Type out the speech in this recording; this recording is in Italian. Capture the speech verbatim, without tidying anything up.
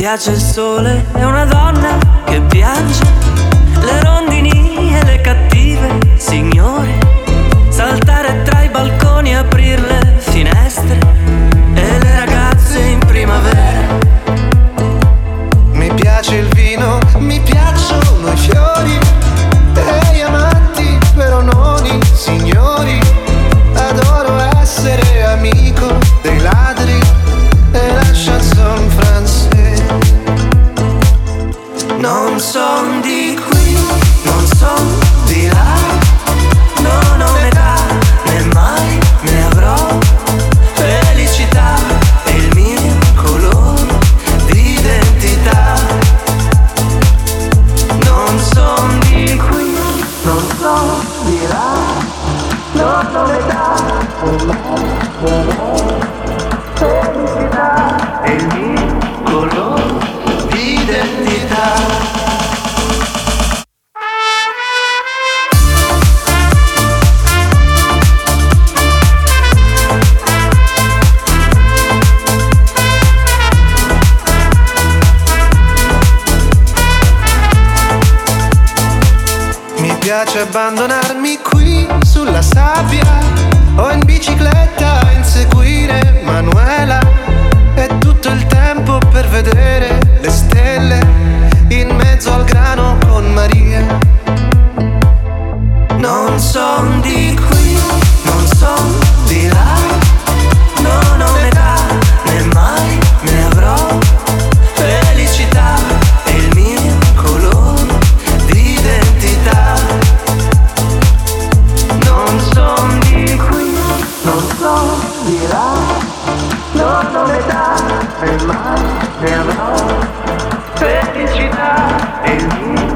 piace il sole, è una donna che piange, le rondini e le cattive signore, saltare tra i balconi e aprir le finestre, e le ragazze in primavera. Mi piace il vino, mi piacciono i fiori e gli amanti, però non i signori. Adoro essere amico dei ladri e la chanson française. Non son di qui, non son di là, non ho metà, né mai ne avrò. Felicità è il mio colore di identità. Non son di qui, non son di là, non ho metà, né mai ne avrò. Felicità è il mio colore di identità. Mi piace abbandonarmi qui sulla sabbia o in bicicletta a inseguire Manuela. È tutto il tempo per vedere le stelle in mezzo al grano con Maria. Non son di qui, non son di là, non ho metà, né mai ne avrò. Felicità è il mio colore di identità. Non son di qui, non son di là, non ho metà, né mai ne avrò. Felicità è il mio